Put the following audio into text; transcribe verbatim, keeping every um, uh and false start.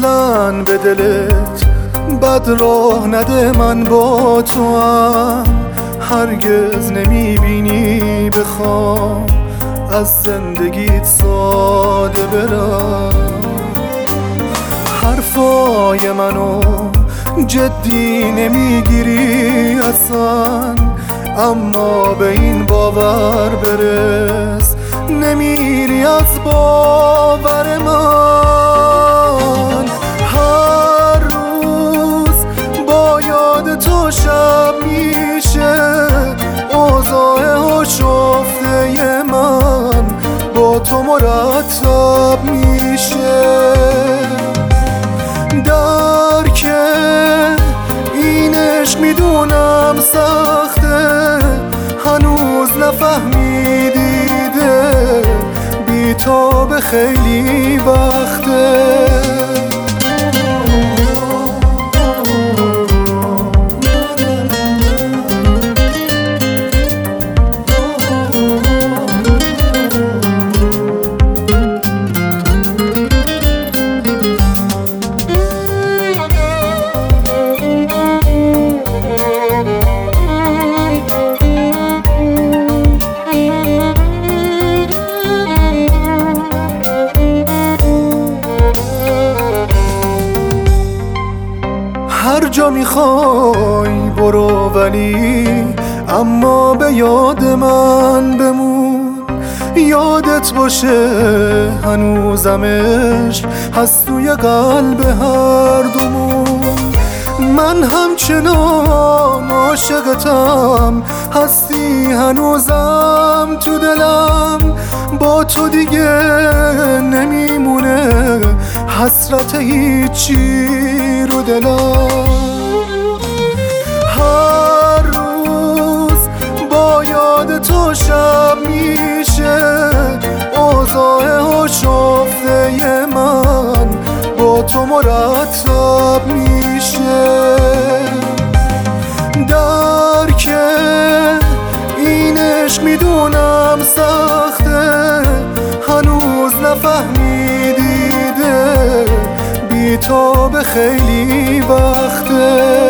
اصلاً به دلت بد راه نده، من با تو هم هرگز نمیبینی بخوام از زندگیت ساده برم. حرفای منو جدی نمیگیری اصلا، اما به این باور برس نمیری از باور من. هر روز با یاد تو شب میشه، اوضاع آشفته من با تو مرتب میشه. درک این عشق میدونم سخته، هنوز نفهمیدیده بی تو به خیلی وقته. هر جا میخوای برو، ولی اما به یاد من بمون. یادت باشه هنوزم عشق هست توی قلب هر دومون. من همچنان عاشقتم، هستی هنوزم تو دلم. با تو دیگه نمیمونه حسرت هیچی رو دلم. هر روز با یاد تو شب میشه، اوضاع آشفته من با تو مرتب میشه. درک این عشق میدونم سخته، هنوز نفهمیدیده بی تو به خیلی وقته.